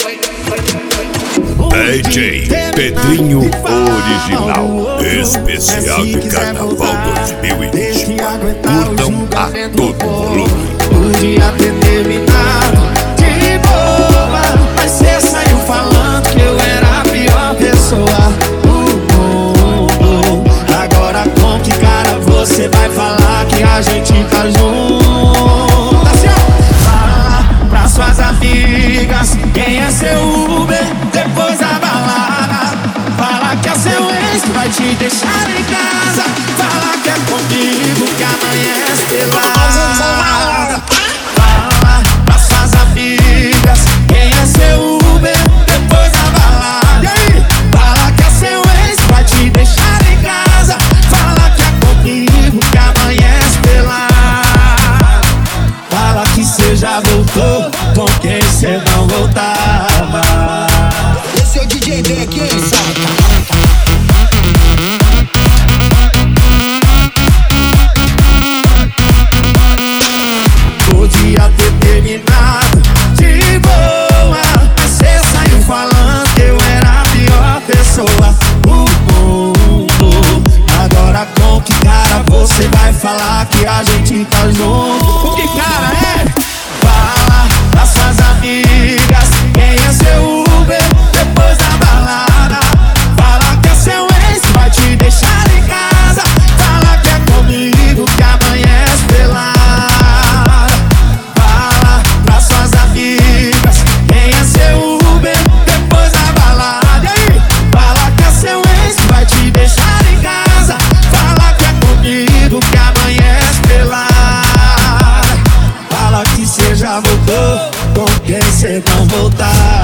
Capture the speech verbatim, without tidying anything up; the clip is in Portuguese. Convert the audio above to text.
D J Pedrinho Original, especial de Carnaval dois mil e vinte e quatro. Curtam a todo volume. Podia ter terminado de boa, mas cê saiu falando que eu era a pior pessoa do mundo. Agora com que cara você vai falar que a gente tá junto? Assim, ó. Fala pra suas amigas quem é seu Uber depois da balada. Fala que é seu ex que vai te deixar em casa. Fala que é comigo que amanhece pelada. Fala pra suas amigas quem é seu Uber depois da balada. E aí? Fala que é seu ex que vai te deixar em casa. Fala que é comigo que amanhece pelada. Fala que cê já voltou com quem cê não voltava. Esse é o D J Beck, hein, saca? Podia ter terminado de boa, mas cê saiu falando que eu era a pior pessoa do mundo. Agora com que cara você vai falar que a gente tá junto? Com que cara é? Fala pra suas amigas quem é seu Uber depois da balada. Fala que é seu ex que vai te deixar em casa. Fala que é comigo que amanhece pelada. Fala pra suas amigas quem é seu Uber depois da balada. E aí? Fala que é seu ex que vai te deixar em casa. Fala que é comigo que amanhece pelada. Fala que cê já voltou com quem cê não voltar.